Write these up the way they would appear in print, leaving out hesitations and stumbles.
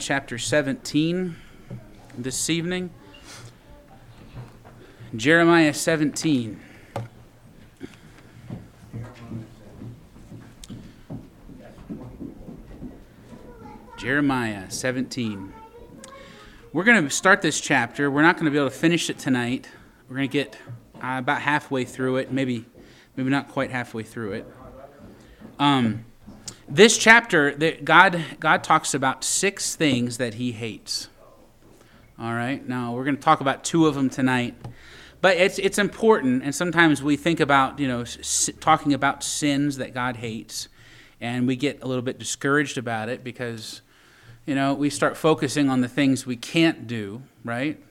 Chapter 17 this evening. Jeremiah 17. Jeremiah 17. We're going to start this chapter. We're not going to be able to finish it tonight. We're going to get about halfway through it, maybe not quite halfway through it. This chapter, God talks about 6 things that he hates. All right, now we're going to talk about 2 of them tonight. But it's important, and sometimes we think about, talking about sins that God hates, and we get a little bit discouraged about it because, we start focusing on the things we can't do, right?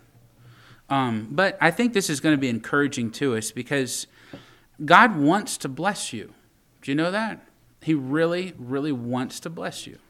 But I think this is going to be encouraging to us because God wants to bless you. Do you know that? He really, really wants to bless you.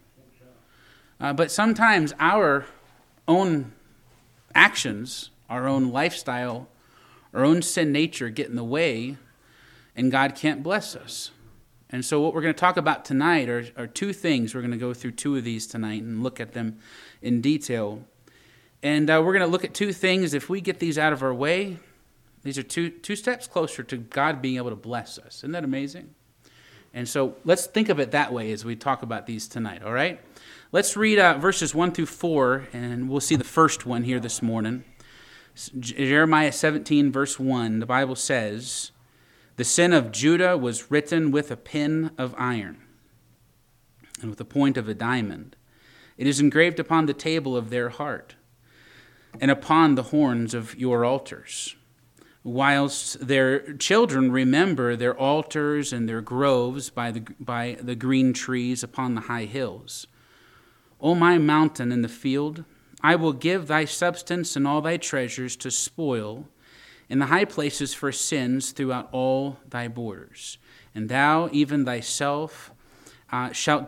But sometimes our own actions, our own lifestyle, our own sin nature get in the way, and God can't bless us. And so what we're going to talk about tonight are 2 things. We're going to go through 2 of these tonight and look at them in detail. And we're going to look at 2 things. If we get these out of our way, these are two steps closer to God being able to bless us. Isn't that amazing? And so let's think of it that way as we talk about these tonight, all right? Let's read verses 1 through 4, and we'll see the first one here this morning. Jeremiah 17, verse 1, the Bible says, "The sin of Judah was written with a pen of iron and with a point of a diamond. It is engraved upon the table of their heart and upon the horns of your altars. Whilst their children remember their altars and their groves by the green trees upon the high hills. O my mountain in the field, I will give thy substance and all thy treasures to spoil in the high places for sins throughout all thy borders. And thou, even thyself, shalt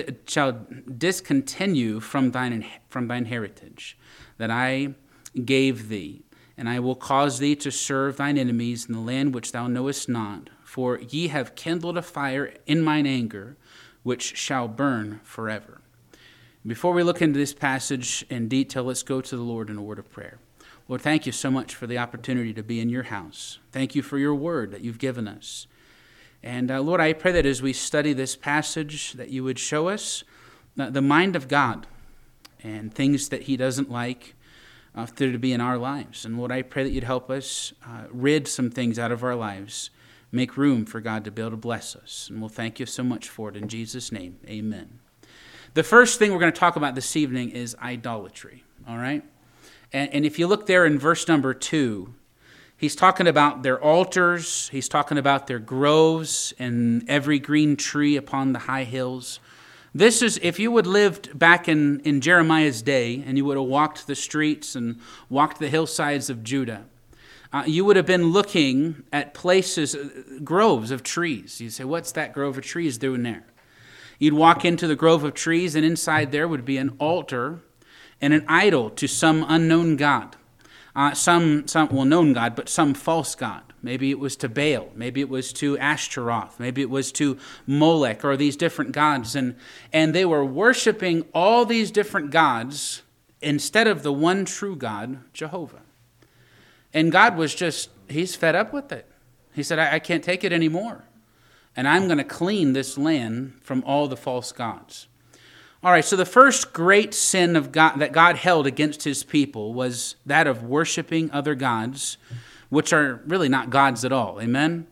discontinue from thine heritage, that I gave thee. And I will cause thee to serve thine enemies in the land which thou knowest not. For ye have kindled a fire in mine anger, which shall burn forever." Before we look into this passage in detail, let's go to the Lord in a word of prayer. Lord, thank you so much for the opportunity to be in your house. Thank you for your word that you've given us. And Lord, I pray that as we study this passage, that you would show us the mind of God and things that he doesn't like to be in our lives. And Lord, I pray that you'd help us rid some things out of our lives, make room for God to be able to bless us. And we'll thank you so much for it in Jesus' name. Amen. The first thing we're going to talk about this evening is idolatry. All right? And if you look there in verse number 2, he's talking about their altars, he's talking about their groves and every green tree upon the high hills. This is, if you would have lived back in Jeremiah's day and you would have walked the streets and walked the hillsides of Judah, you would have been looking at places, groves of trees. You'd say, what's that grove of trees doing there? You'd walk into the grove of trees, and inside there would be an altar and an idol to some unknown god. Some known God, but some false god. Maybe it was to Baal. Maybe it was to Ashtaroth. Maybe it was to Molech, or these different gods. And they were worshiping all these different gods instead of the one true God, Jehovah. And God was he's fed up with it. He said, I can't take it anymore. And I'm going to clean this land from all the false gods. All right, so the first great sin of God that God held against his people was that of worshiping other gods, which are really not gods at all. Amen?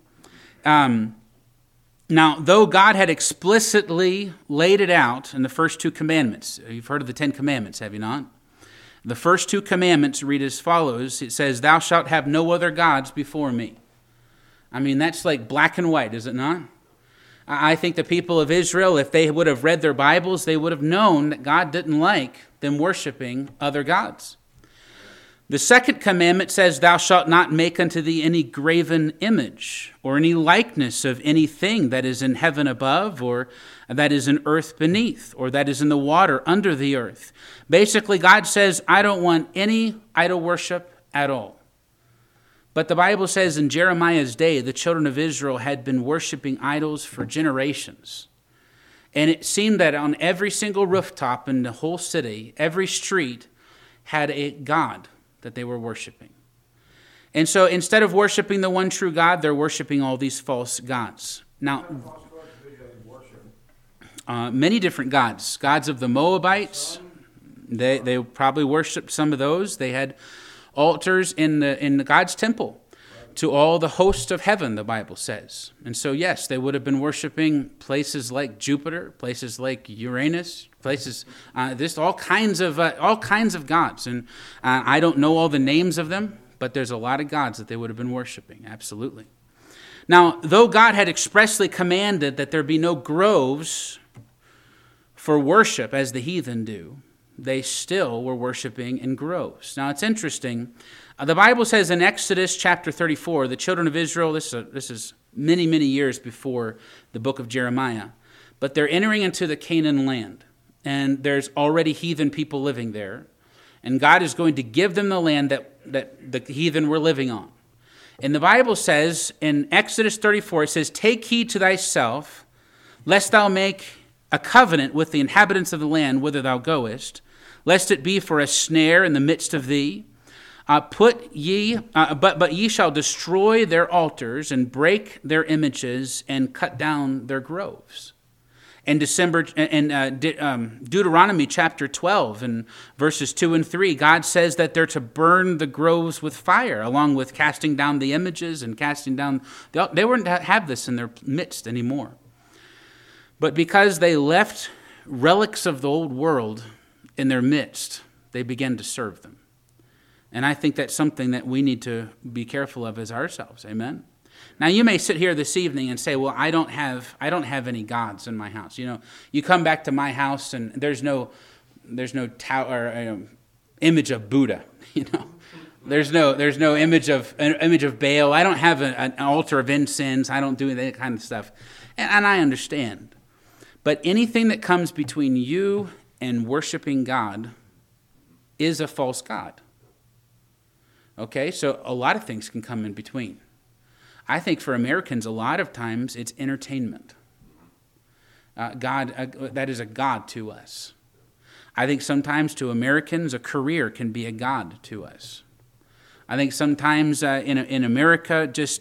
Now, though God had explicitly laid it out in the first 2 commandments, you've heard of the 10 commandments, have you not? The first 2 commandments read as follows. It says, "Thou shalt have no other gods before me." I mean, that's like black and white, is it not? I think the people of Israel, if they would have read their Bibles, they would have known that God didn't like them worshiping other gods. The second commandment says, "Thou shalt not make unto thee any graven image or any likeness of anything that is in heaven above, or that is in earth beneath, or that is in the water under the earth." Basically, God says, I don't want any idol worship at all. But the Bible says in Jeremiah's day, the children of Israel had been worshiping idols for generations. And it seemed that on every single rooftop in the whole city, every street had a god that they were worshiping. And so instead of worshiping the one true God, they're worshiping all these false gods. Now, many different gods. Gods of the Moabites, they probably worshipped some of those. They had altars in the God's temple to all the hosts of heaven, the Bible says. And so, yes, they would have been worshiping places like Jupiter, places like Uranus, places, all kinds of gods. And I don't know all the names of them, but there's a lot of gods that they would have been worshiping, absolutely. Now, though God had expressly commanded that there be no groves for worship as the heathen do, they still were worshiping in groves. Now, it's interesting. The Bible says in Exodus chapter 34, the children of Israel, this is many, many years before the book of Jeremiah, but they're entering into the Canaan land, and there's already heathen people living there, and God is going to give them the land that the heathen were living on. And the Bible says in Exodus 34, it says, "Take heed to thyself, lest thou make a covenant with the inhabitants of the land whither thou goest, lest it be for a snare in the midst of thee. But ye shall destroy their altars and break their images and cut down their groves." In Deuteronomy chapter 12 and verses 2 and 3, God says that they're to burn the groves with fire, along with casting down the images and casting down. They wouldn't have this in their midst anymore. But because they left relics of the old world in their midst, they began to serve them. And I think that's something that we need to be careful of as ourselves. Amen. Now, you may sit here this evening and say, "Well, I don't have any gods in my house." You know, you come back to my house and there's no image of Buddha. You know, there's no image of Baal. I don't have an altar of incense. I don't do that kind of stuff, and I understand. But anything that comes between you and worshiping God is a false god. Okay, so a lot of things can come in between. I think for Americans, a lot of times it's entertainment. That is a god to us. I think sometimes to Americans, a career can be a god to us. I think sometimes in America, just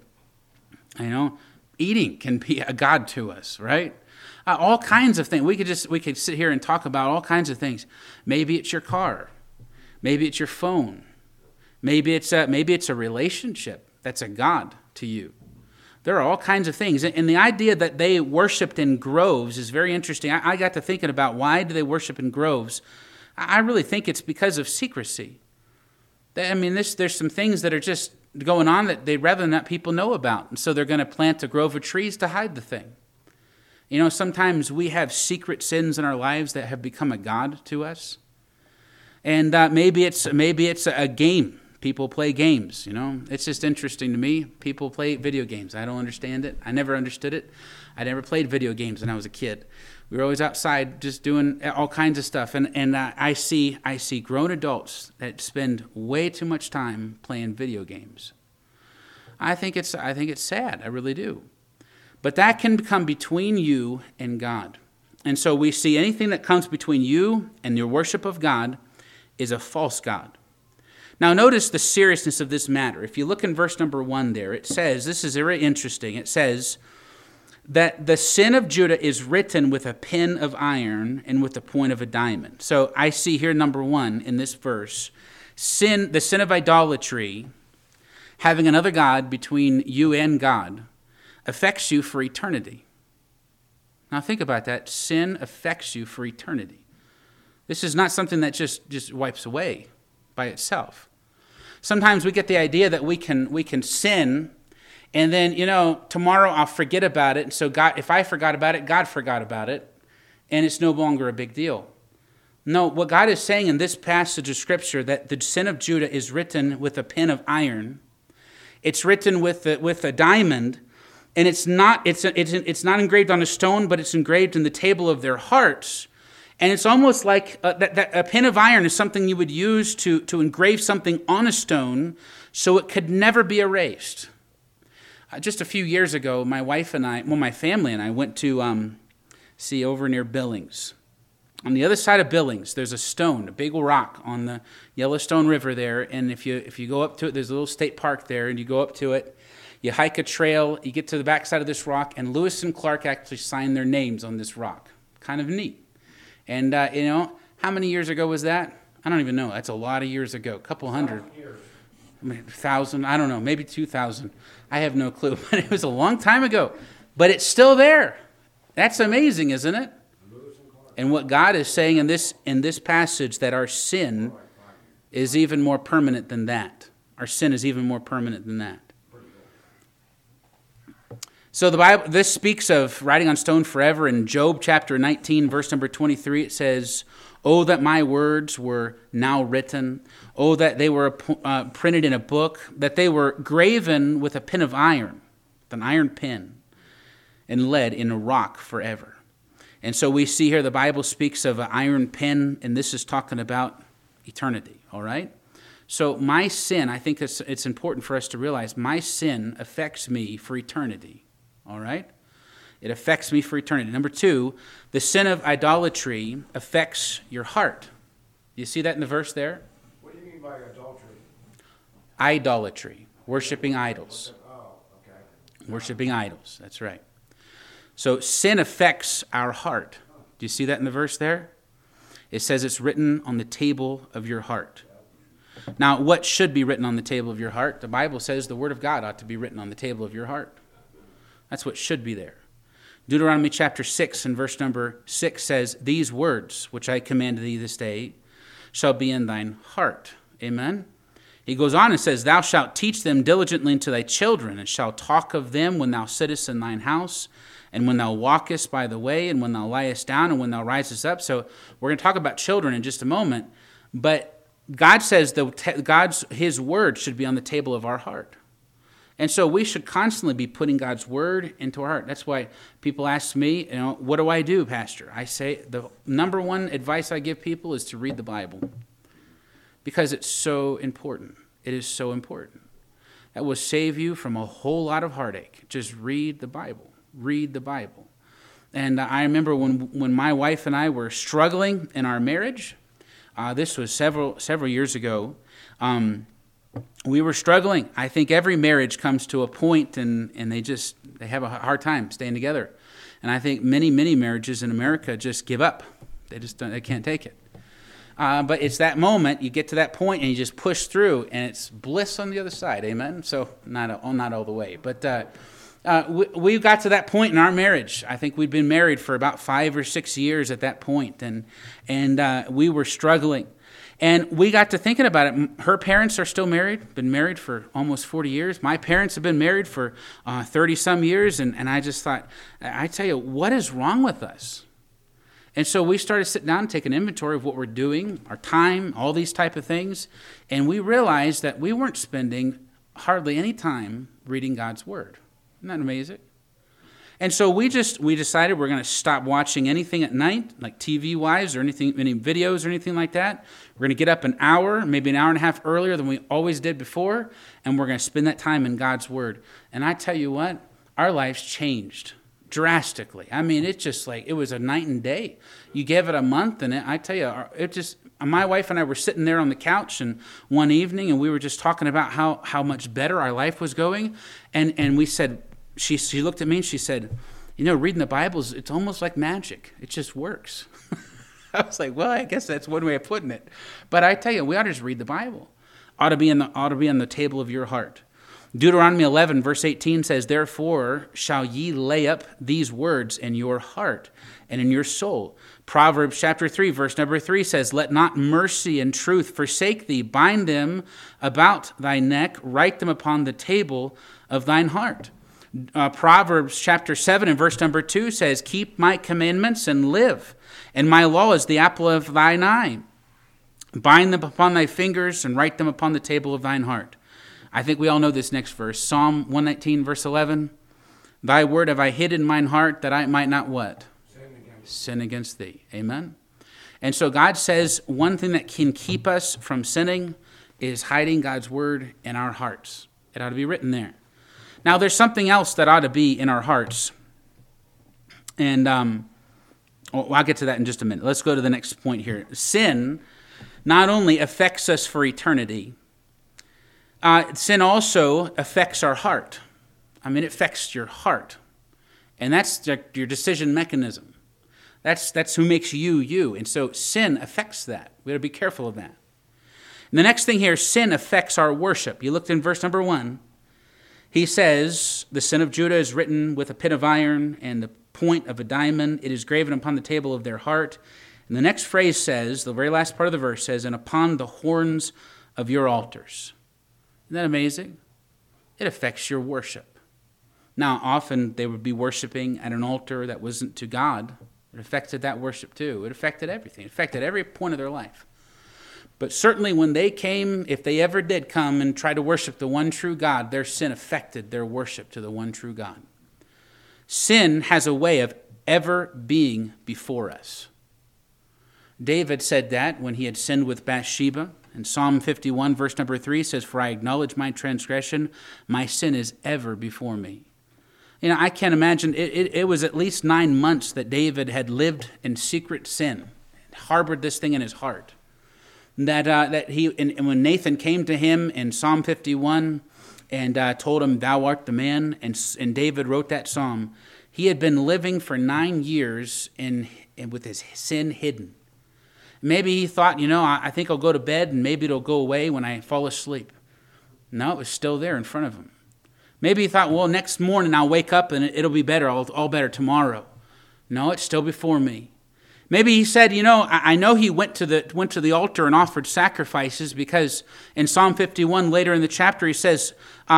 eating can be a god to us, right? All kinds of things. We could sit here and talk about all kinds of things. Maybe it's your car. Maybe it's your phone. Maybe it's a relationship that's a god to you. There are all kinds of things. And the idea that they worshipped in groves is very interesting. I got to thinking about why do they worship in groves. I really think it's because of secrecy. There's some things that are just going on that they'd rather not people know about. And so they're going to plant a grove of trees to hide the thing. You know, sometimes we have secret sins in our lives that have become a god to us. And maybe it's a game. People play games, you know. It's just interesting to me. People play video games. I don't understand it. I never understood it. I never played video games when I was a kid. We were always outside just doing all kinds of stuff. And I see grown adults that spend way too much time playing video games. I think it's sad. I really do. But that can come between you and God. And so we see anything that comes between you and your worship of God is a false god. Now, notice the seriousness of this matter. If you look in verse number 1 there, it says, this is very interesting, it says that the sin of Judah is written with a pen of iron and with the point of a diamond. So I see here, number 1, in this verse, the sin of idolatry, having another god between you and God, affects you for eternity. Now think about that. Sin affects you for eternity. This is not something that just wipes away by itself. Sometimes we get the idea that we can sin, and then, tomorrow I'll forget about it. And so God, if I forgot about it, God forgot about it, and it's no longer a big deal. No, what God is saying in this passage of Scripture, that the sin of Judah is written with a pen of iron. It's written with a diamond, and it's not engraved on a stone, but it's engraved in the table of their hearts. And it's almost like that a pen of iron is something you would use to engrave something on a stone so it could never be erased. Just a few years ago, my family and I went to See, over near Billings. On the other side of Billings, there's a stone, a big rock on the Yellowstone River there. And if you go up to it, there's a little state park there, and you go up to it. You hike a trail, you get to the backside of this rock, and Lewis and Clark actually signed their names on this rock. Kind of neat. And, how many years ago was that? I don't even know. That's a lot of years ago. A couple hundred. 1,000, I don't know, maybe 2,000. I have no clue. But it was a long time ago. But it's still there. That's amazing, isn't it? And what God is saying in this passage, that our sin is even more permanent than that. Our sin is even more permanent than that. So the Bible, this speaks of writing on stone forever. In Job chapter 19, verse number 23, it says, "Oh, that my words were now written. Oh, that they were printed in a book, that they were graven with a pen of iron, with an iron pen, and lead in a rock forever." And so we see here the Bible speaks of an iron pen, and this is talking about eternity, all right? So my sin, I think it's important for us to realize, my sin affects me for eternity, all right? It affects me for eternity. Number two, the sin of idolatry affects your heart. You see that in the verse there? What do you mean by adultery? Idolatry, worshiping idols. Oh, okay. Worshiping idols, that's right. So sin affects our heart. Do you see that in the verse there? It says it's written on the table of your heart. Now, what should be written on the table of your heart? The Bible says the Word of God ought to be written on the table of your heart. That's what should be there. Deuteronomy chapter 6 and verse number 6 says, "These words which I command thee this day shall be in thine heart." Amen? He goes on and says, "Thou shalt teach them diligently unto thy children, and shalt talk of them when thou sittest in thine house, and when thou walkest by the way, and when thou liest down, and when thou risest up." So we're going to talk about children in just a moment. But God says His word should be on the table of our heart. And so we should constantly be putting God's word into our heart. That's why people ask me, what do I do, Pastor? I say the number one advice I give people is to read the Bible. Because it's so important. It is so important. That will save you from a whole lot of heartache. Just read the Bible. Read the Bible. And I remember when my wife and I were struggling in our marriage, this was several years ago, we were struggling. I think every marriage comes to a point and they have a hard time staying together. And I think many marriages in America just give up. They can't take it. But it's that moment, you get to that point and you just push through, and it's bliss on the other side, amen? So not all the way, but we got to that point in our marriage. I think we'd been married for about 5 or 6 years at that point, and we were struggling. And we got to thinking about it. Her parents are still married, been married for almost 40 years. My parents have been married for 30-some years, and I just thought, I tell you, what is wrong with us? And so we started sitting down and taking inventory of what we're doing, our time, all these type of things, and we realized that we weren't spending hardly any time reading God's Word. Isn't that amazing? And so we decided we're going to stop watching anything at night, like TV-wise or any videos or anything like that. We're going to get up an hour, maybe an hour and a half earlier than we always did before, and we're going to spend that time in God's Word. And I tell you what, our lives changed drastically. I mean, it's just like it was a night and day. You give it a month, and I tell you, my wife and I were sitting there on the couch and one evening, and we were just talking about how much better our life was going, and we said, she looked at me and she said, reading the Bible, it's almost like magic. It just works. I was like, well, I guess that's one way of putting it. But I tell you, we ought to just read the Bible. Ought to be on the table of your heart. Deuteronomy 11, verse 18 says, "Therefore shall ye lay up these words in your heart and in your soul." Proverbs chapter 3, verse number 3 says, "Let not mercy and truth forsake thee. Bind them about thy neck. Write them upon the table of thine heart." Proverbs chapter 7 and verse number 2 says, "Keep my commandments and live, and my law is the apple of thine eye. Bind them upon thy fingers and write them upon the table of thine heart." I think we all know this next verse. Psalm 119, verse 11. "Thy word have I hid in mine heart, that I might not" what? Sin against thee. Amen? And so God says one thing that can keep us from sinning is hiding God's word in our hearts. It ought to be written there. Now, there's something else that ought to be in our hearts. And Well, I'll get to that in just a minute. Let's go to the next point here. Sin not only affects us for eternity, sin also affects our heart. It affects your heart. And that's your decision mechanism. That's who makes you, you. And so sin affects that. We got to be careful of that. And the next thing here, sin affects our worship. You looked in verse number 1. He says, the sin of Judah is written with a pit of iron and the point of a diamond. It is graven upon the table of their heart. And the next phrase says, the very last part of the verse says, and upon the horns of your altars. Isn't that amazing? It affects your worship. Now, often they would be worshiping at an altar that wasn't to God. It affected that worship too. It affected everything. It affected every point of their life. But certainly when they came, if they ever did come and try to worship the one true God, their sin affected their worship to the one true God. Sin has a way of ever being before us. David said that when he had sinned with Bathsheba. In Psalm 51, verse number 3 says, for I acknowledge my transgression, my sin is ever before me. I can't imagine, it was at least 9 months that David had lived in secret sin, harbored this thing in his heart. That when Nathan came to him in Psalm 51 and told him, thou art the man, and David wrote that psalm, he had been living for 9 years with his sin hidden. Maybe he thought, I think I'll go to bed and maybe it'll go away when I fall asleep. No, it was still there in front of him. Maybe he thought, well, next morning I'll wake up and it'll be better, all better tomorrow. No, it's still before me. Maybe he said, I know he went to the altar and offered sacrifices because in Psalm 51, later in the chapter, he says,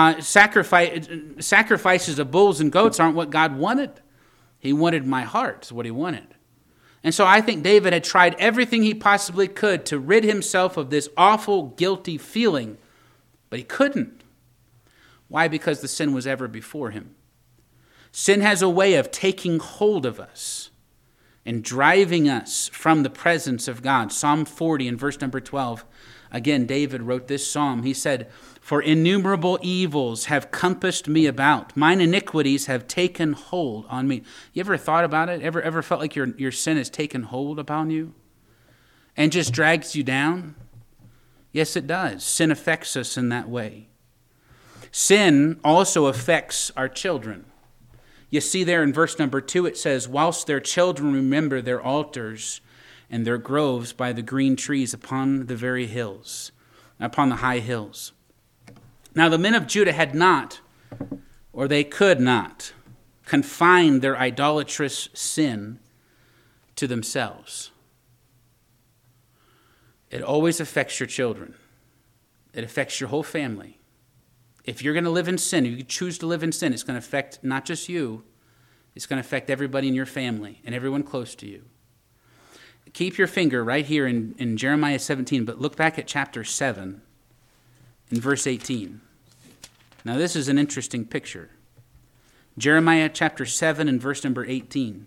sacrifices of bulls and goats aren't what God wanted. He wanted my heart, is what he wanted. And so I think David had tried everything he possibly could to rid himself of this awful, guilty feeling, but he couldn't. Why? Because the sin was ever before him. Sin has a way of taking hold of us and driving us from the presence of God. Psalm 40 and verse number 12. Again, David wrote this psalm. He said, for innumerable evils have compassed me about. Mine iniquities have taken hold on me. You ever thought about it? Ever felt like your sin has taken hold upon you and just drags you down? Yes, it does. Sin affects us in that way. Sin also affects our children. You see there in verse number 2, it says, whilst their children remember their altars and their groves by the green trees upon the very hills, upon the high hills. Now the men of Judah had not, or they could not, confine their idolatrous sin to themselves. It always affects your children. It affects your whole family. If you're going to live in sin, if you choose to live in sin, it's going to affect not just you, it's going to affect everybody in your family and everyone close to you. Keep your finger right here in Jeremiah 17, but look back at chapter 7 in verse 18. Now this is an interesting picture. Jeremiah chapter 7 and verse number 18.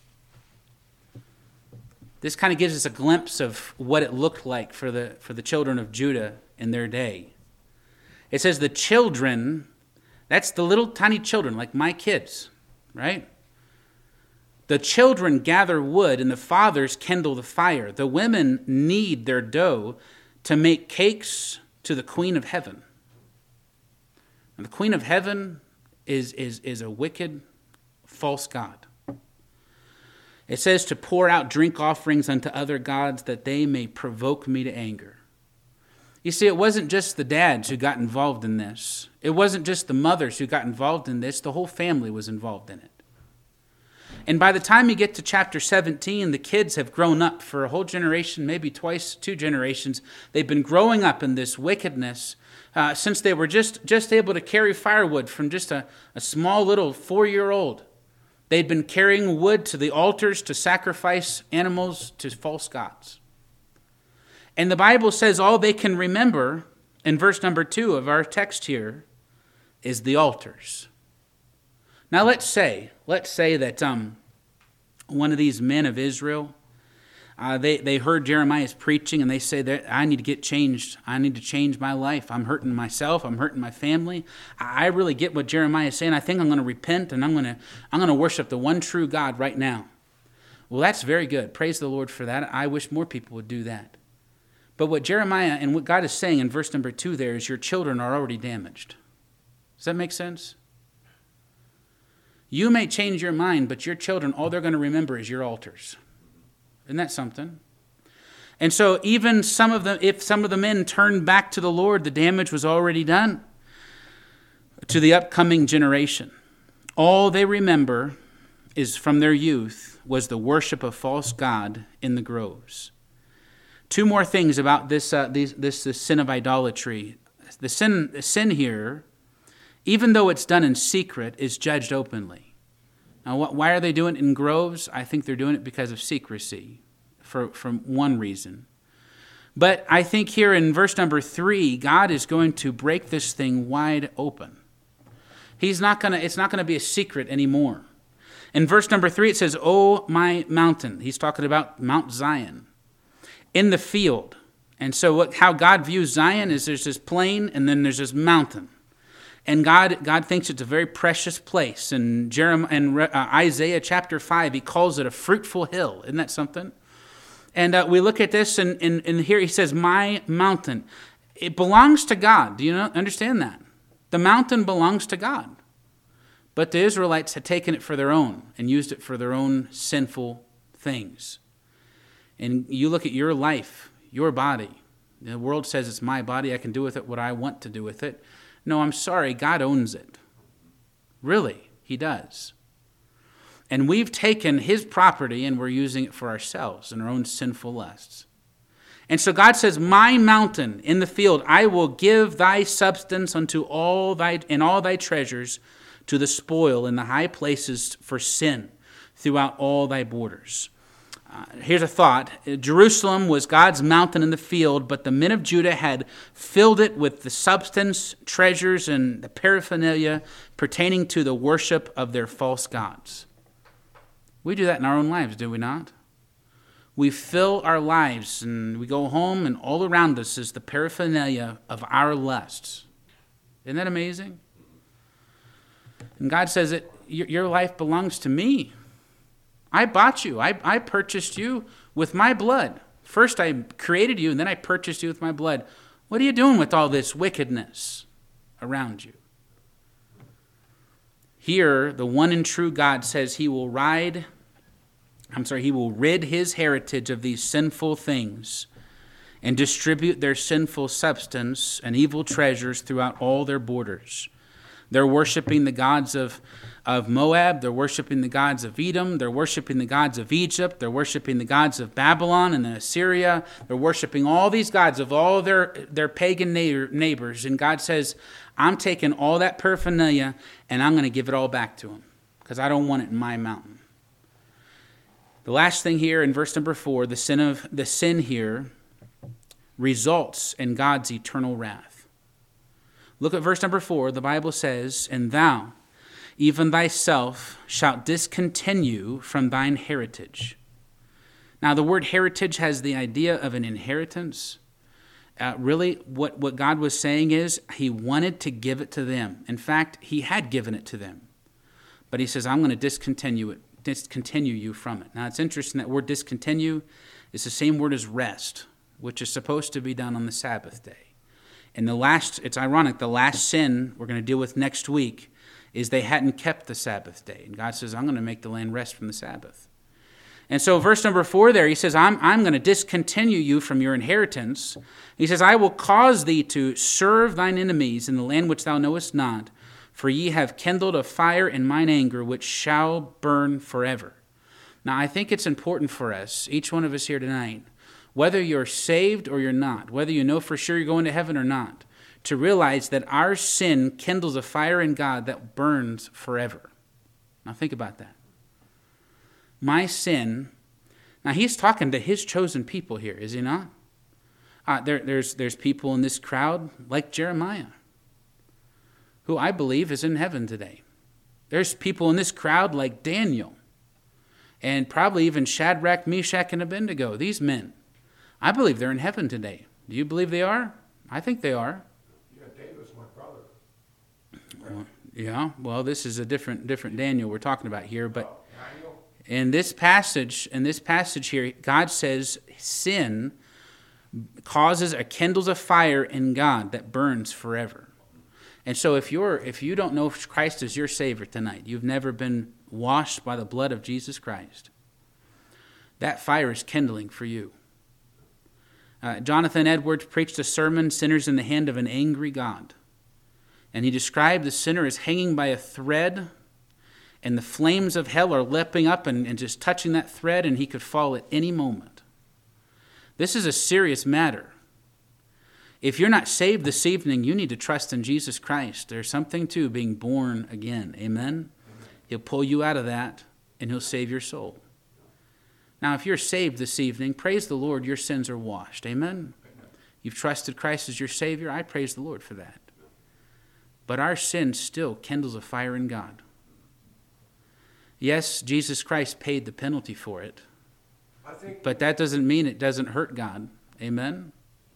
This kind of gives us a glimpse of what it looked like for the children of Judah in their day. It says the children, that's the little tiny children, like my kids, right? The children gather wood and the fathers kindle the fire. The women knead their dough to make cakes to the Queen of Heaven. And the Queen of Heaven is a wicked, false god. It says to pour out drink offerings unto other gods that they may provoke me to anger. You see, it wasn't just the dads who got involved in this. It wasn't just the mothers who got involved in this. The whole family was involved in it. And by the time you get to chapter 17, the kids have grown up for a whole generation, maybe twice, 2 generations. They've been growing up in this wickedness since they were just able to carry firewood from just a small little 4-year-old. They'd been carrying wood to the altars to sacrifice animals to false gods. And the Bible says all they can remember, in verse number 2 of our text here, is the altars. Now let's say that one of these men of Israel, they heard Jeremiah's preaching and they say that I need to get changed. I need to change my life. I'm hurting myself. I'm hurting my family. I really get what Jeremiah is saying. I think I'm going to repent and I'm going to worship the one true God right now. Well, that's very good. Praise the Lord for that. I wish more people would do that. But what Jeremiah and what God is saying in verse number 2 there is your children are already damaged. Does that make sense? You may change your mind, but your children, all they're going to remember is your altars. Isn't that something? And so even if some of the men turned back to the Lord, the damage was already done to the upcoming generation. All they remember is from their youth was the worship of false god in the groves. Two more things about this sin of idolatry. The sin here, even though it's done in secret, is judged openly. Now, why are they doing it in groves? I think they're doing it because of secrecy, for one reason. But I think here in verse number 3, God is going to break this thing wide open. It's not going to be a secret anymore. In verse number 3, it says, "O my mountain." He's talking about Mount Zion. In the field. And so how God views Zion is there's this plain and then there's this mountain. And God thinks it's a very precious place. And Isaiah chapter 5, he calls it a fruitful hill. Isn't that something? And we look at this and here he says, my mountain. It belongs to God. Do you understand that? The mountain belongs to God. But the Israelites had taken it for their own and used it for their own sinful things. And you look at your life, your body. The world says it's my body. I can do with it what I want to do with it. No, I'm sorry. God owns it. Really, he does. And we've taken his property and we're using it for ourselves and our own sinful lusts. And so God says, my mountain in the field, I will give thy substance unto all thy treasures to the spoil in the high places for sin throughout all thy borders. Here's a thought. Jerusalem was God's mountain in the field, but the men of Judah had filled it with the substance, treasures, and the paraphernalia pertaining to the worship of their false gods. We do that in our own lives, do we not? We fill our lives and we go home and all around us is the paraphernalia of our lusts. Isn't that amazing? And God says that your life belongs to me. I bought you. I purchased you with my blood. First I created you and then I purchased you with my blood. What are you doing with all this wickedness around you? Here, the one and true God says he will rid his heritage of these sinful things and distribute their sinful substance and evil treasures throughout all their borders. They're worshiping the gods of Moab. They're worshiping the gods of Edom. They're worshiping the gods of Egypt. They're worshiping the gods of Babylon and Assyria. They're worshiping all these gods of all their pagan neighbors. And God says, I'm taking all that paraphernalia and I'm going to give it all back to them because I don't want it in my mountain. The last thing here in verse number 4, the sin here results in God's eternal wrath. Look at verse number 4. The Bible says, and thou, even thyself, shalt discontinue from thine heritage. Now, the word heritage has the idea of an inheritance. Really, what God was saying is he wanted to give it to them. In fact, he had given it to them. But he says, I'm going to discontinue you from it. Now, it's interesting that word discontinue is the same word as rest, which is supposed to be done on the Sabbath day. And it's ironic, the last sin we're going to deal with next week is they hadn't kept the Sabbath day. And God says, I'm going to make the land rest from the Sabbath. And so verse number 4 there, he says, I'm going to discontinue you from your inheritance. He says, I will cause thee to serve thine enemies in the land which thou knowest not, for ye have kindled a fire in mine anger, which shall burn forever. Now, I think it's important for us, each one of us here tonight, whether you're saved or you're not, whether you know for sure you're going to heaven or not, to realize that our sin kindles a fire in God that burns forever. Now think about that. My sin, now he's talking to his chosen people here, is he not? There's people in this crowd like Jeremiah, who I believe is in heaven today. There's people in this crowd like Daniel, and probably even Shadrach, Meshach, and Abednego, these men. I believe they're in heaven today. Do you believe they are? I think they are. Yeah, David's my brother. Well, this is a different Daniel we're talking about here. But In this passage here, God says sin kindles a fire in God that burns forever. And so if you don't know if Christ is your Savior tonight, you've never been washed by the blood of Jesus Christ, that fire is kindling for you. Jonathan Edwards preached a sermon, Sinners in the Hand of an Angry God. And he described the sinner as hanging by a thread, and the flames of hell are leaping up and just touching that thread, and he could fall at any moment. This is a serious matter. If you're not saved this evening, you need to trust in Jesus Christ. There's something to being born again. Amen? He'll pull you out of that, and he'll save your soul. Now, if you're saved this evening, praise the Lord, your sins are washed. Amen? You've trusted Christ as your Savior. I praise the Lord for that. But our sin still kindles a fire in God. Yes, Jesus Christ paid the penalty for it. But that doesn't mean it doesn't hurt God. Amen?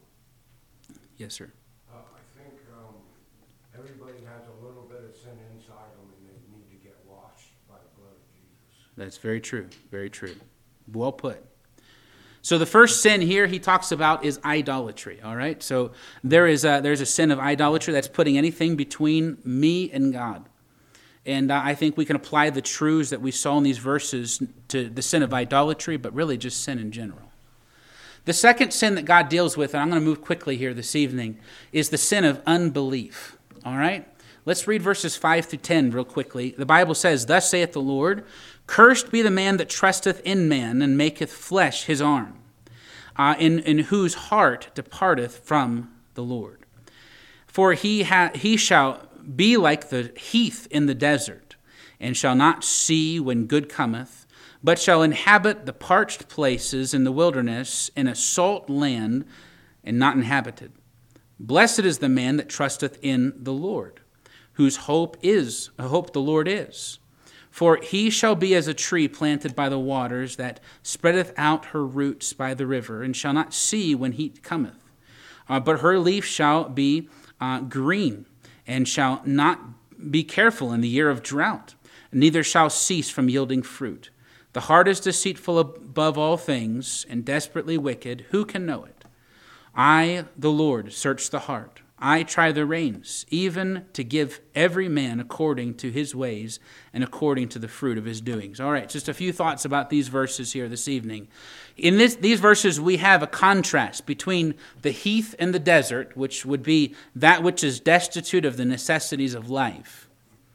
Yes, sir. I think everybody has a little bit of sin inside them, and they need to get washed by the blood of Jesus. That's very true. Very true. Well put. So the first sin here he talks about is idolatry. All right. So there's a sin of idolatry that's putting anything between me and God. And I think we can apply the truths that we saw in these verses to the sin of idolatry, but really just sin in general. The second sin that God deals with, and I'm going to move quickly here this evening, is the sin of unbelief. All right? Let's read verses 5 through 10 real quickly. The Bible says, "Thus saith the Lord, cursed be the man that trusteth in man, and maketh flesh his arm, in whose heart departeth from the Lord. For he shall be like the heath in the desert, and shall not see when good cometh, but shall inhabit the parched places in the wilderness, in a salt land, and not inhabited. Blessed is the man that trusteth in the Lord, whose hope the Lord is. For he shall be as a tree planted by the waters, that spreadeth out her roots by the river, and shall not see when heat cometh. But her leaf shall be green, and shall not be careful in the year of drought, neither shall cease from yielding fruit. The heart is deceitful above all things, and desperately wicked. Who can know it? I, the Lord, search the heart. I try the reins, even to give every man according to his ways and according to the fruit of his doings." All right, just a few thoughts about these verses here this evening. In these verses, we have a contrast between the heath and the desert, which would be that which is destitute of the necessities of life,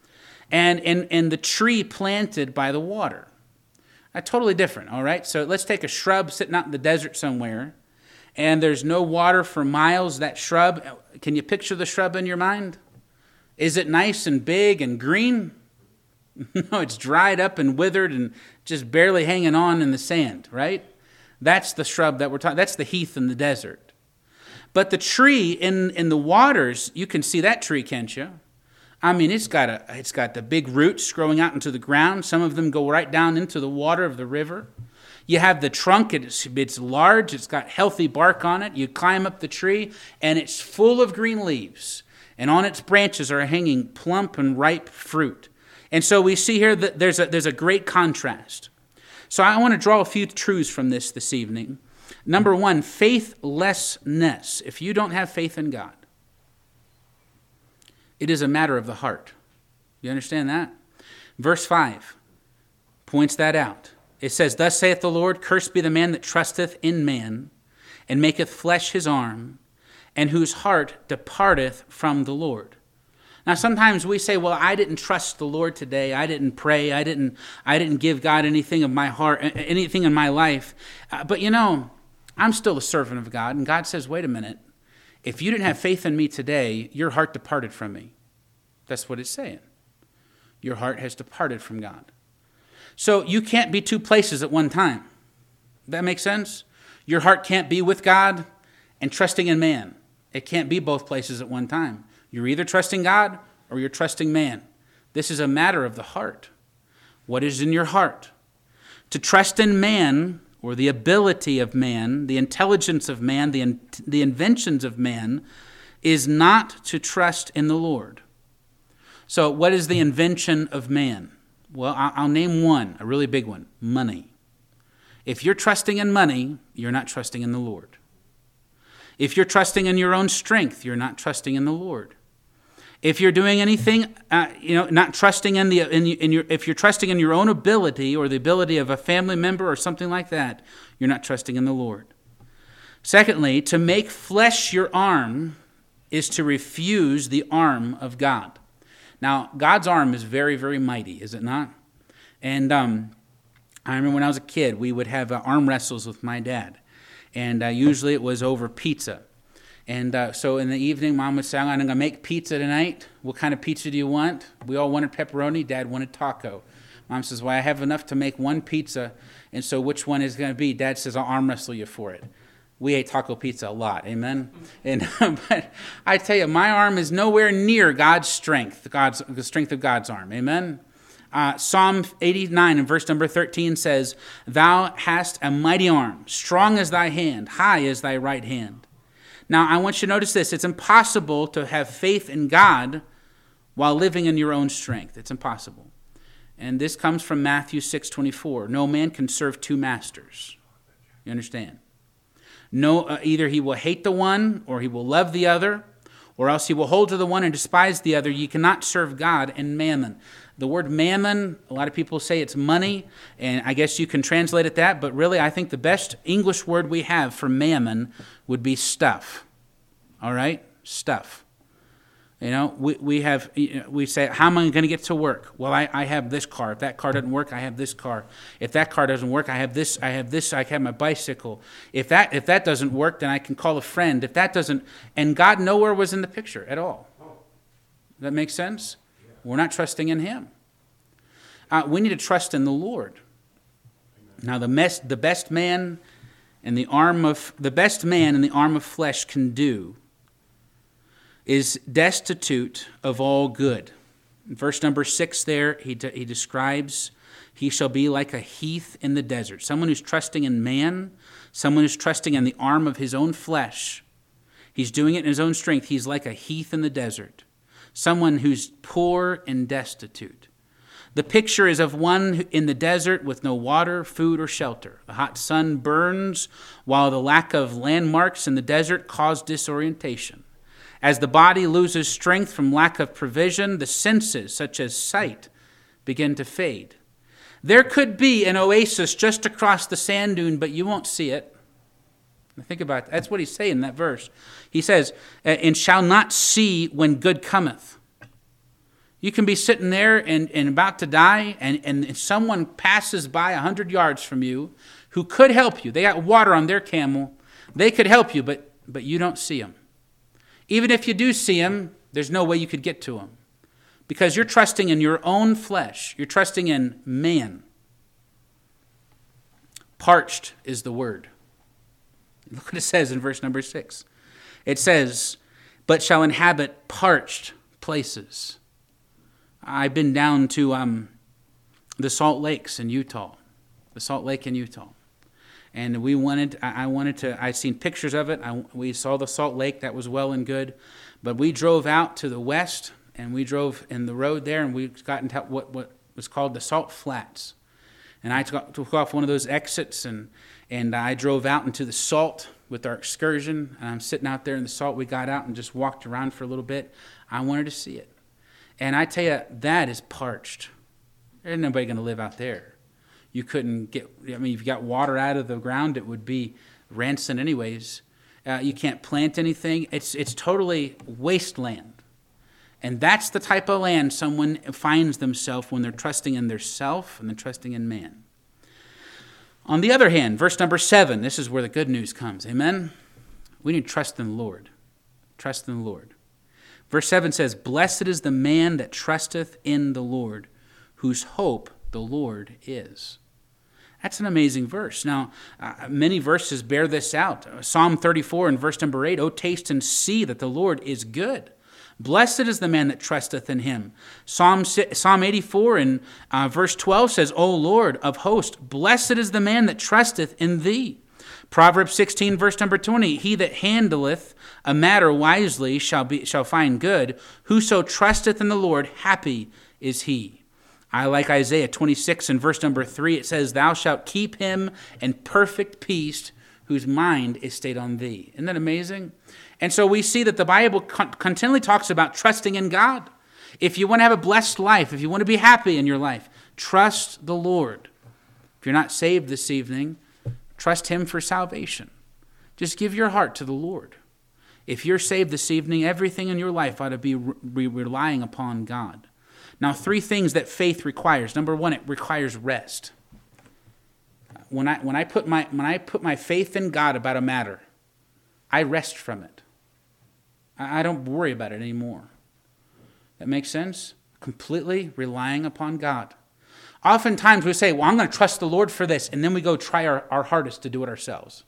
and the tree planted by the water. Totally different, all right? So let's take a shrub sitting out in the desert somewhere, and there's no water for miles. That shrub, can you picture the shrub in your mind? Is it nice and big and green? No, it's dried up and withered and just barely hanging on in the sand, right? That's the shrub that we're talking. That's the heath in the desert. But the tree in the waters, you can see that tree, can't you? I mean, it's got the big roots growing out into the ground. Some of them go right down into the water of the river. You have the trunk, it's large, it's got healthy bark on it. You climb up the tree, and it's full of green leaves. And on its branches are hanging plump and ripe fruit. And so we see here that there's a great contrast. So I want to draw a few truths from this evening. Number one, faithlessness. If you don't have faith in God, it is a matter of the heart. You understand that? Verse 5 points that out. It says, "Thus saith the Lord, cursed be the man that trusteth in man, and maketh flesh his arm, and whose heart departeth from the Lord." Now, sometimes we say, well, I didn't trust the Lord today. I didn't pray. I didn't give God anything of my heart, anything in my life. But I'm still a servant of God. And God says, wait a minute. If you didn't have faith in me today, your heart departed from me. That's what it's saying. Your heart has departed from God. So you can't be two places at one time. That makes sense? Your heart can't be with God and trusting in man. It can't be both places at one time. You're either trusting God or you're trusting man. This is a matter of the heart. What is in your heart? To trust in man, or the ability of man, the intelligence of man, the inventions of man, is not to trust in the Lord. So what is the invention of man? Well, I'll name one, a really big one, money. If you're trusting in money, you're not trusting in the Lord. If you're trusting in your own strength, you're not trusting in the Lord. If you're doing anything, not trusting if you're trusting in your own ability or the ability of a family member or something like that, you're not trusting in the Lord. Secondly, to make flesh your arm is to refuse the arm of God. Now, God's arm is very, very mighty, is it not? And I remember when I was a kid, we would have arm wrestles with my dad. And usually it was over pizza. And so in the evening, Mom would say, I'm going to make pizza tonight. What kind of pizza do you want? We all wanted pepperoni. Dad wanted taco. Mom says, well, I have enough to make one pizza. And so which one is going to be? Dad says, I'll arm wrestle you for it. We ate taco pizza a lot. Amen? And but I tell you, my arm is nowhere near God's strength, the strength of God's arm. Amen? Psalm 89 and verse number 13 says, Thou hast a mighty arm, strong as thy hand, high as thy right hand. Now, I want you to notice this. It's impossible to have faith in God while living in your own strength. It's impossible. And this comes from Matthew 6:24. No man can serve two masters. You understand? No, either he will hate the one or he will love the other, or else he will hold to the one and despise the other. You cannot serve God and mammon. The word mammon, a lot of people say it's money, and I guess you can translate it that, but really I think the best English word we have for mammon would be stuff. All right? Stuff. We say, how am I going to get to work? Well, I have this car. If that car doesn't work, I have this car. If that car doesn't work, I have this. I have my bicycle. If that doesn't work, then I can call a friend. If that doesn't, and God nowhere was in the picture at all. That makes sense? We're not trusting in Him. We need to trust in the Lord. Now, the best man in the arm of flesh can do is destitute of all good. In verse number 6 there, he describes, he shall be like a heath in the desert. Someone who's trusting in man, someone who's trusting in the arm of his own flesh. He's doing it in his own strength. He's like a heath in the desert. Someone who's poor and destitute. The picture is of one in the desert with no water, food, or shelter. The hot sun burns, while the lack of landmarks in the desert cause disorientation. As the body loses strength from lack of provision, the senses, such as sight, begin to fade. There could be an oasis just across the sand dune, but you won't see it. Think about that. That's what he's saying in that verse. He says, and shall not see when good cometh. You can be sitting there and about to die, and someone passes by 100 yards from you who could help you. They got water on their camel. They could help you, but you don't see them. Even if you do see him, there's no way you could get to him. Because you're trusting in your own flesh. You're trusting in man. Parched is the word. Look what it says in verse number 6. It says, but shall inhabit parched places. I've been down to the Salt Lakes in Utah. The Salt Lake in Utah. And I'd seen pictures of it. We saw the Salt Lake. That was well and good. But we drove out to the west, and we drove in the road there, and we got into what was called the Salt Flats. And I took off one of those exits, and I drove out into the salt with our excursion. And I'm sitting out there in the salt. We got out and just walked around for a little bit. I wanted to see it. And I tell you, that is parched. There's nobody going to live out there. You couldn't get, if you got water out of the ground, it would be rancid anyways. You can't plant anything. It's totally wasteland. And that's the type of land someone finds themselves when they're trusting in their self and they're trusting in man. On the other hand, verse number 7, this is where the good news comes. Amen? We need to trust in the Lord. Trust in the Lord. Verse 7 says, blessed is the man that trusteth in the Lord, whose hope the Lord is. That's an amazing verse. Now, many verses bear this out. Psalm 34 and verse number 8, O taste and see that the Lord is good. Blessed is the man that trusteth in him. Psalm 84 and verse 12 says, O Lord of hosts, blessed is the man that trusteth in thee. Proverbs 16 verse number 20, he that handleth a matter wisely shall find good. Whoso trusteth in the Lord, happy is he. I like Isaiah 26 and verse number 3. It says, "Thou shalt keep him in perfect peace whose mind is stayed on thee." Isn't that amazing? And so we see that the Bible continually talks about trusting in God. If you want to have a blessed life, if you want to be happy in your life, trust the Lord. If you're not saved this evening, trust him for salvation. Just give your heart to the Lord. If you're saved this evening, everything in your life ought to be relying upon God. Now, 3 things that faith requires. Number 1, it requires rest. When I put my faith in God about a matter, I rest from it. I don't worry about it anymore. That makes sense? Completely relying upon God. Oftentimes we say, well, I'm going to trust the Lord for this, and then we go try our hardest to do it ourselves.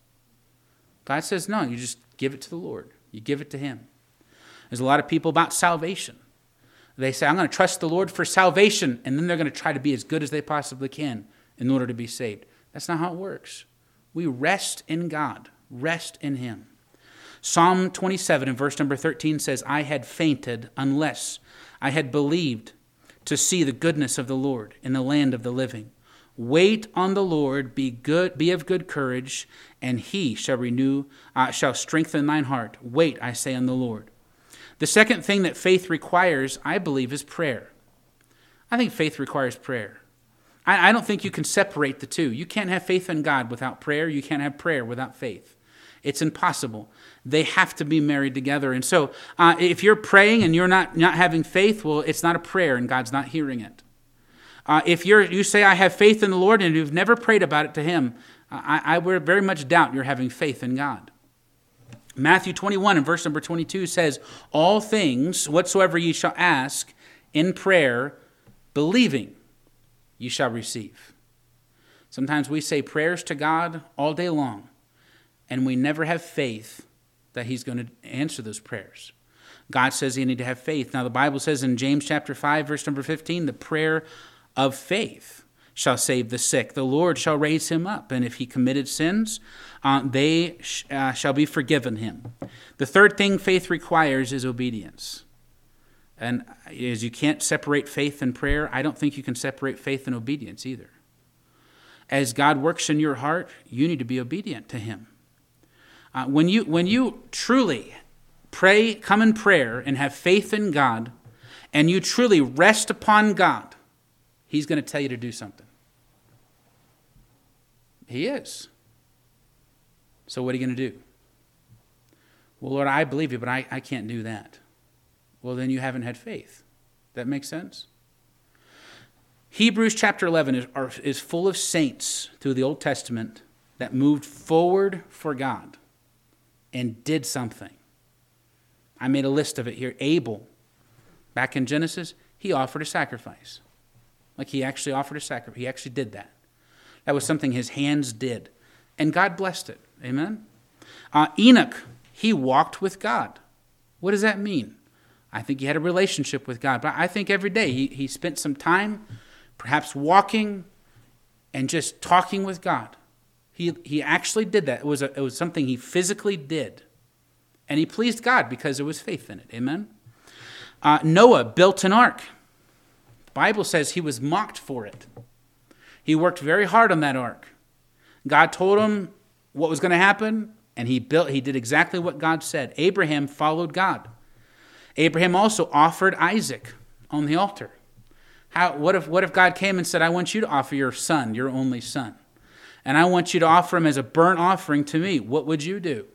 God says, no, you just give it to the Lord. You give it to him. There's a lot of people about salvation. They say, I'm going to trust the Lord for salvation, and then they're going to try to be as good as they possibly can in order to be saved. That's not how it works. We rest in God. Rest in him. Psalm 27 and verse number 13 says, I had fainted unless I had believed to see the goodness of the Lord in the land of the living. Wait on the Lord, be of good courage, and he shall strengthen thine heart. Wait, I say, on the Lord. The second thing that faith requires, I believe, is prayer. I think faith requires prayer. I don't think you can separate the two. You can't have faith in God without prayer. You can't have prayer without faith. It's impossible. They have to be married together. And so if you're praying and you're not having faith, well, it's not a prayer and God's not hearing it. If you say, I have faith in the Lord, and you've never prayed about it to him, I would very much doubt you're having faith in God. Matthew 21 and verse number 22 says, all things whatsoever ye shall ask in prayer, believing, ye shall receive. Sometimes we say prayers to God all day long, and we never have faith that he's going to answer those prayers. God says you need to have faith. Now the Bible says in James chapter 5, verse number 15, the prayer of faith shall save the sick. The Lord shall raise him up, and if he committed sins, they shall be forgiven him. The third thing faith requires is obedience. And as you can't separate faith and prayer, I don't think you can separate faith and obedience either. As God works in your heart, you need to be obedient to him. When you truly pray, come in prayer, and have faith in God, and you truly rest upon God, he's going to tell you to do something. He is. So what are you going to do? Well, Lord, I believe you, but I can't do that. Well, then you haven't had faith. That makes sense? Hebrews chapter 11 is full of saints through the Old Testament that moved forward for God and did something. I made a list of it here. Abel, back in Genesis, he offered a sacrifice. Like he actually offered a sacrifice. He actually did that. That was something his hands did. And God blessed it. Amen? Enoch, he walked with God. What does that mean? I think he had a relationship with God. But I think every day he spent some time perhaps walking and just talking with God. He actually did that. It was something he physically did. And he pleased God because there was faith in it. Amen? Noah built an ark. The Bible says he was mocked for it. He worked very hard on that ark. God told him what was going to happen, and he did exactly what God said. Abraham followed God. Abraham also offered Isaac on the altar. What if God came and said, I want you to offer your son, your only son, and I want you to offer him as a burnt offering to me? What would you do?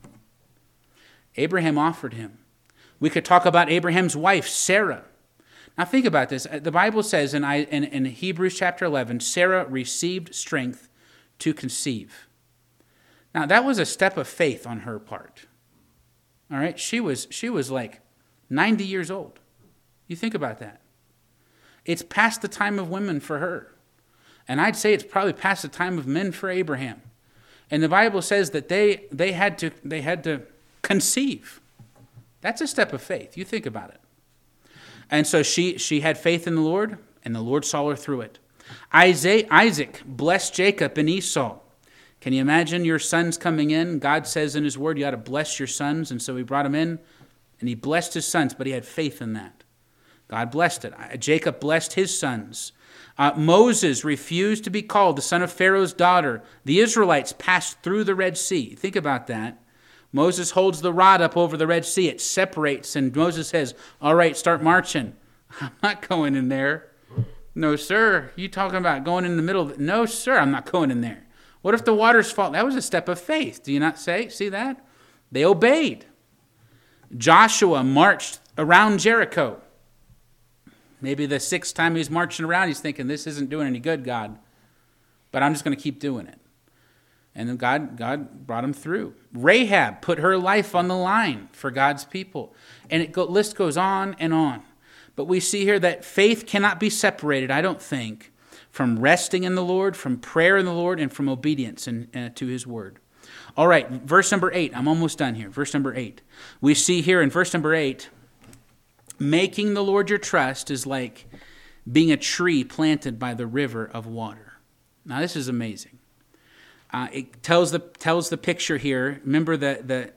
Abraham offered him. We could talk about Abraham's wife, Sarah. Now think about this. The Bible says in Hebrews chapter 11, Sarah received strength to conceive. Now that was a step of faith on her part. All right, she was like 90 years old. You think about that. It's past the time of women for her. And I'd say it's probably past the time of men for Abraham. And the Bible says that they had to conceive. That's a step of faith. You think about it. And so she had faith in the Lord, and the Lord saw her through it. Isaac blessed Jacob and Esau. Can you imagine your sons coming in? God says in his word, you ought to bless your sons. And so he brought them in, and he blessed his sons, but he had faith in that. God blessed it. Jacob blessed his sons. Moses refused to be called the son of Pharaoh's daughter. The Israelites passed through the Red Sea. Think about that. Moses holds the rod up over the Red Sea. It separates, and Moses says, all right, start marching. I'm not going in there. No, sir. You talking about going in the middle of it? No, sir, I'm not going in there. What if the waters fall? That was a step of faith. Do you not see that? They obeyed. Joshua marched around Jericho. Maybe the sixth time he's marching around, he's thinking, this isn't doing any good, God. But I'm just going to keep doing it. And then God brought him through. Rahab put her life on the line for God's people. And list goes on and on. But we see here that faith cannot be separated, I don't think, from resting in the Lord, from prayer in the Lord, and from obedience to his word. All right, verse number 8. I'm almost done here. Verse number 8. We see here in verse number 8, making the Lord your trust is like being a tree planted by the river of water. Now, this is amazing. It tells the picture here. Remember that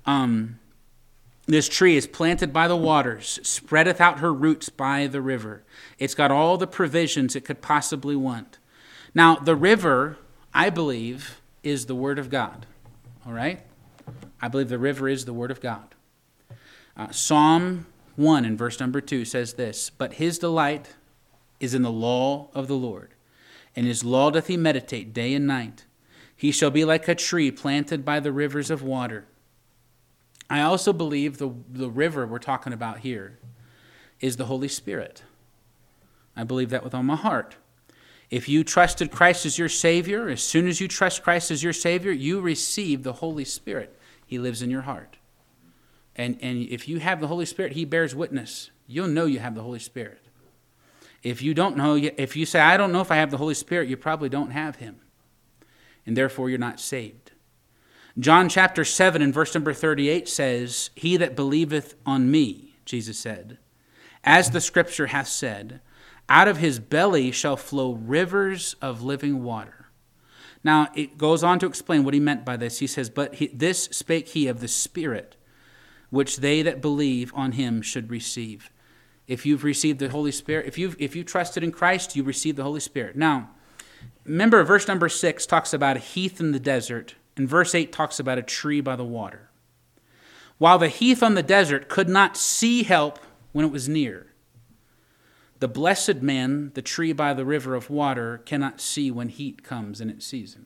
this tree is planted by the waters, spreadeth out her roots by the river. It's got all the provisions it could possibly want. Now, the river, I believe, is the Word of God. All right? I believe the river is the Word of God. Psalm 1 in verse number 2 says this, but his delight is in the law of the Lord, and his law doth he meditate day and night. He shall be like a tree planted by the rivers of water. I also believe the river we're talking about here is the Holy Spirit. I believe that with all my heart. If you trusted Christ as your Savior, as soon as you trust Christ as your Savior, you receive the Holy Spirit. He lives in your heart. And if you have the Holy Spirit, he bears witness. You'll know you have the Holy Spirit. If you don't know, if you say, I don't know if I have the Holy Spirit, you probably don't have him. And therefore you're not saved. John chapter 7 and verse number 38 says, he that believeth on me, Jesus said, as the scripture hath said, out of his belly shall flow rivers of living water. Now, it goes on to explain what he meant by this. He says, but this spake he of the Spirit, which they that believe on him should receive. If you've received the Holy Spirit, if you trusted in Christ, you receive the Holy Spirit. Now, remember verse number 6 talks about a heath in the desert, and verse 8 talks about a tree by the water. While the heath on the desert could not see help when it was near, the blessed man, the tree by the river of water, cannot see when heat comes in its season.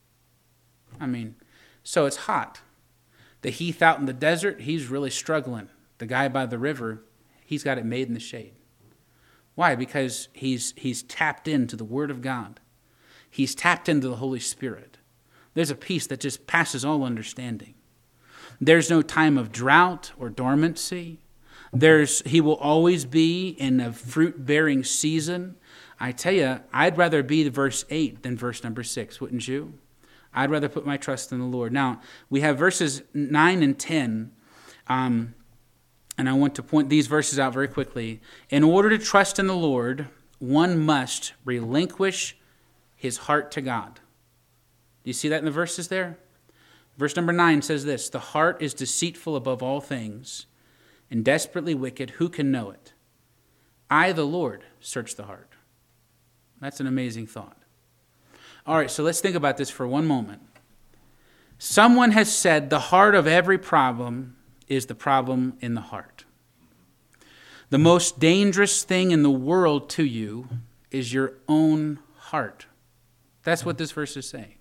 So it's hot. The heath out in the desert, he's really struggling. The guy by the river, he's got it made in the shade. Why? Because he's tapped into the Word of God. He's tapped into the Holy Spirit. There's a peace that just passes all understanding. There's no time of drought or dormancy. He will always be in a fruit-bearing season. I tell you, I'd rather be verse 8 than verse number 6, wouldn't you? I'd rather put my trust in the Lord. Now, we have verses 9 and 10, and I want to point these verses out very quickly. In order to trust in the Lord, one must relinquish his heart to God. Do you see that in the verses there? Verse number 9 says this, the heart is deceitful above all things, and desperately wicked. Who can know it? I, the Lord, search the heart. That's an amazing thought. All right, so let's think about this for one moment. Someone has said the heart of every problem is the problem in the heart. The most dangerous thing in the world to you is your own heart. That's what this verse is saying.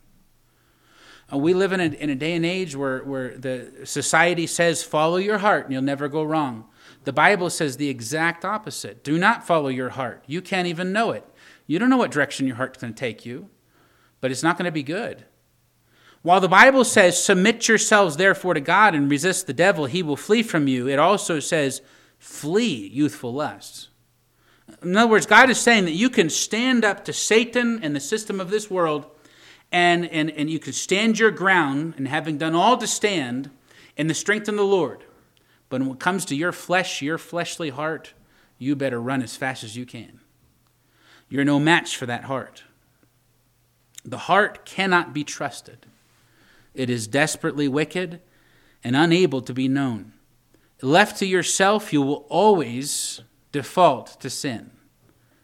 We live in a day and age where the society says, follow your heart and you'll never go wrong. The Bible says the exact opposite. Do not follow your heart. You can't even know it. You don't know what direction your heart's going to take you, but it's not going to be good. While the Bible says, submit yourselves therefore to God and resist the devil, he will flee from you, it also says, flee youthful lusts. In other words, God is saying that you can stand up to Satan and the system of this world, and you can stand your ground, and having done all to stand in the strength of the Lord. But when it comes to your flesh, your fleshly heart, you better run as fast as you can. You're no match for that heart. The heart cannot be trusted. It is desperately wicked and unable to be known. Left to yourself, you will always default to sin.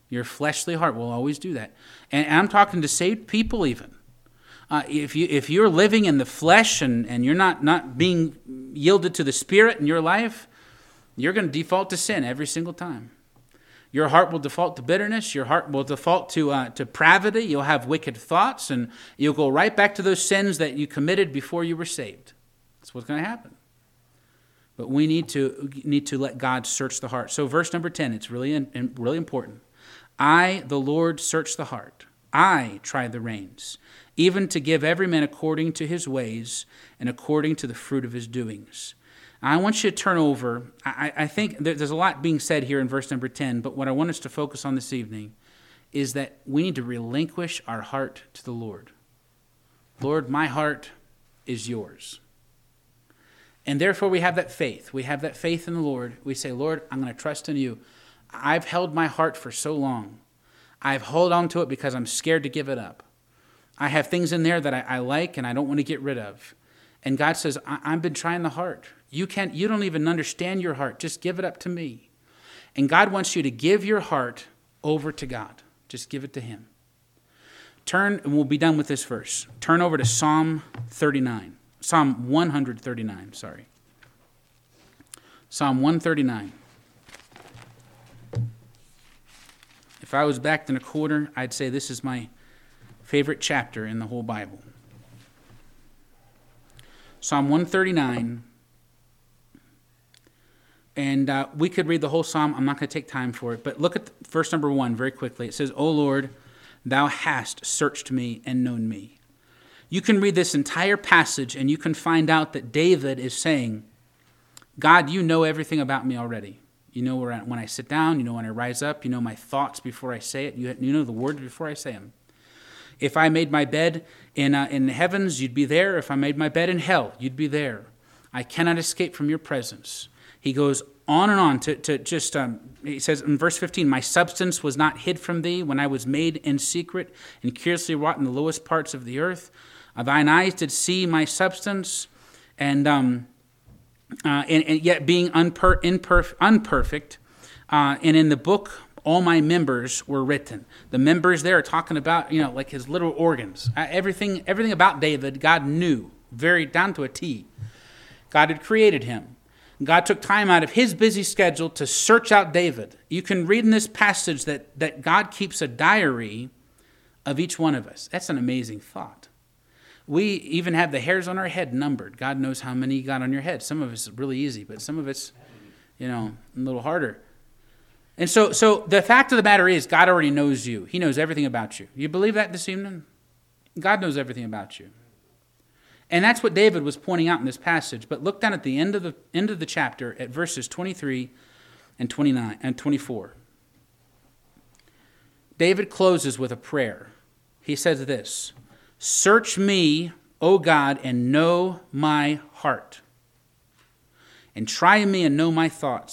Your fleshly heart will always do that. And I'm talking to saved people even. If you're living in the flesh and you're not being yielded to the Spirit in your life, you're going to default to sin every single time. Your heart will default to bitterness. Your heart will default to depravity. You'll have wicked thoughts, and you'll go right back to those sins that you committed before you were saved. That's what's going to happen. But we need to let God search the heart. So verse number 10, it's really important. I, the Lord, search the heart. I try the reins, even to give every man according to his ways and according to the fruit of his doings. I want you to turn over. I think there's a lot being said here in verse number 10, but what I want us to focus on this evening is that we need to relinquish our heart to the Lord. Lord, my heart is yours. And therefore we have that faith. We have that faith in the Lord. We say, Lord, I'm going to trust in you. I've held my heart for so long. I've held on to it because I'm scared to give it up. I have things in there that I like and I don't want to get rid of. And God says, I've been trying the heart. You don't even understand your heart. Just give it up to me. And God wants you to give your heart over to God. Just give it to him. Turn, and we'll be done with this verse. Turn over to Psalm 139, sorry. Psalm 139. If I was backed in a corner, I'd say this is my favorite chapter in the whole Bible. Psalm 139. And we could read the whole psalm. I'm not going to take time for it. But look at verse number 1 very quickly. It says, O Lord, thou hast searched me and known me. You can read this entire passage and you can find out that David is saying, God, you know everything about me already. You know when I sit down. You know when I rise up. You know my thoughts before I say it. You know the words before I say them. If I made my bed in the heavens, you'd be there. If I made my bed in hell, you'd be there. I cannot escape from your presence. He goes on and on to just, he says in verse 15, my substance was not hid from thee when I was made in secret and curiously wrought in the lowest parts of the earth. Thine eyes did see my substance, and yet being unperfect, and in the book all my members were written. The members there are talking about, like his little organs. Everything about David, God knew, very down to a T. God had created him. God took time out of his busy schedule to search out David. You can read in this passage that God keeps a diary of each one of us. That's an amazing thought. We even have the hairs on our head numbered. God knows how many you got on your head. Some of it's really easy, but some of it's, a little harder. And so the fact of the matter is, God already knows you. He knows everything about you. You believe that this evening? God knows everything about you. And that's what David was pointing out in this passage. But look down at the end of the chapter at verses 23 and 29 and 24. David closes with a prayer. He says this, search me, O God, and know my heart, and try me and know my thoughts,